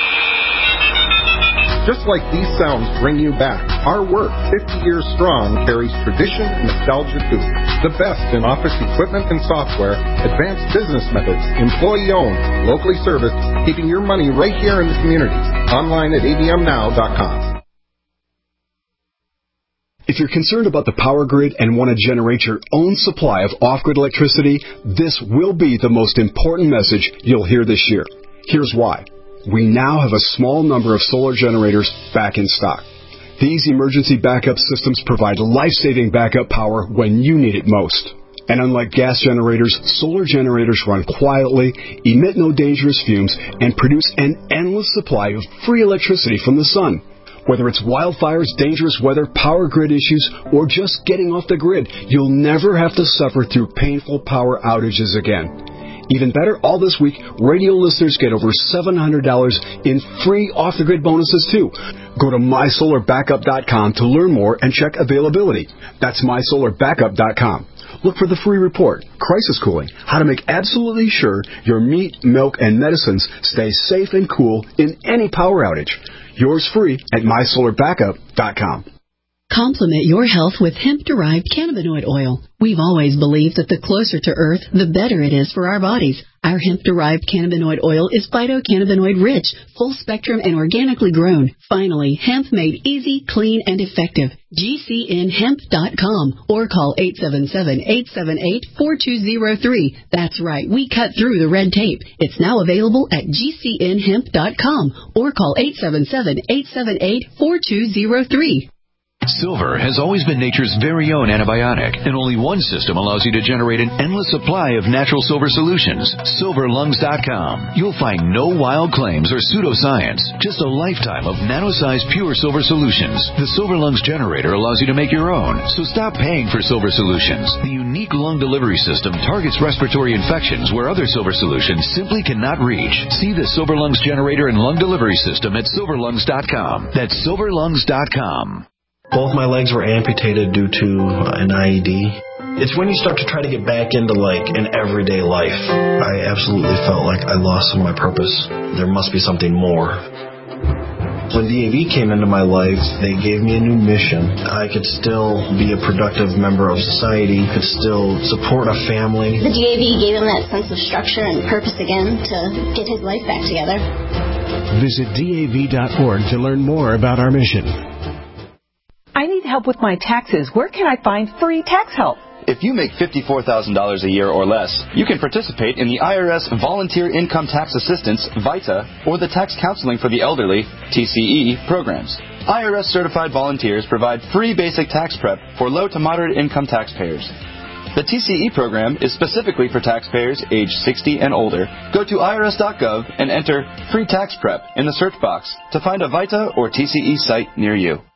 Just like these sounds bring you back, our work, 50 years strong, carries tradition and nostalgia too. The best in office equipment and software, advanced business methods, employee-owned, locally serviced, keeping your money right here in the community. Online at abmnow.com. If you're concerned about the power grid and want to generate your own supply of off-grid electricity, this will be the most important message you'll hear this year. Here's why. We now have a small number of solar generators back in stock. These emergency backup systems provide life-saving backup power when you need it most. And unlike gas generators, solar generators run quietly, emit no dangerous fumes, and produce an endless supply of free electricity from the sun. Whether it's wildfires, dangerous weather, power grid issues, or just getting off the grid, you'll never have to suffer through painful power outages again. Even better, all this week, radio listeners get over $700 in free off-the-grid bonuses, too. Go to mysolarbackup.com to learn more and check availability. That's mysolarbackup.com. Look for the free report, Crisis Cooling, how to make absolutely sure your meat, milk, and medicines stay safe and cool in any power outage. Yours free at mysolarbackup.com. Complement your health with hemp-derived cannabinoid oil. We've always believed that the closer to Earth, the better it is for our bodies. Our hemp-derived cannabinoid oil is phytocannabinoid-rich, full-spectrum, and organically grown. Finally, hemp made easy, clean, and effective. GCNhemp.com or call 877-878-4203. That's right, we cut through the red tape. It's now available at GCNhemp.com or call 877-878-4203. Silver has always been nature's very own antibiotic, and only one system allows you to generate an endless supply of natural silver solutions. SilverLungs.com. You'll find no wild claims or pseudoscience, just a lifetime of nano-sized pure silver solutions. The Silver Lungs generator allows you to make your own, so stop paying for silver solutions. The unique lung delivery system targets respiratory infections where other silver solutions simply cannot reach. See the Silver Lungs generator and lung delivery system at SilverLungs.com. That's SilverLungs.com. Both my legs were amputated due to an IED. It's when you start to try to get back into, an everyday life. I absolutely felt like I lost some of my purpose. There must be something more. When DAV came into my life, they gave me a new mission. I could still be a productive member of society, could still support a family. The DAV gave him that sense of structure and purpose again to get his life back together. Visit DAV.org to learn more about our mission. I need help with my taxes. Where can I find free tax help? If you make $54,000 a year or less, you can participate in the IRS Volunteer Income Tax Assistance, VITA, or the Tax Counseling for the Elderly, TCE, programs. IRS certified volunteers provide free basic tax prep for low to moderate income taxpayers. The TCE program is specifically for taxpayers age 60 and older. Go to irs.gov and enter Free Tax Prep in the search box to find a VITA or TCE site near you.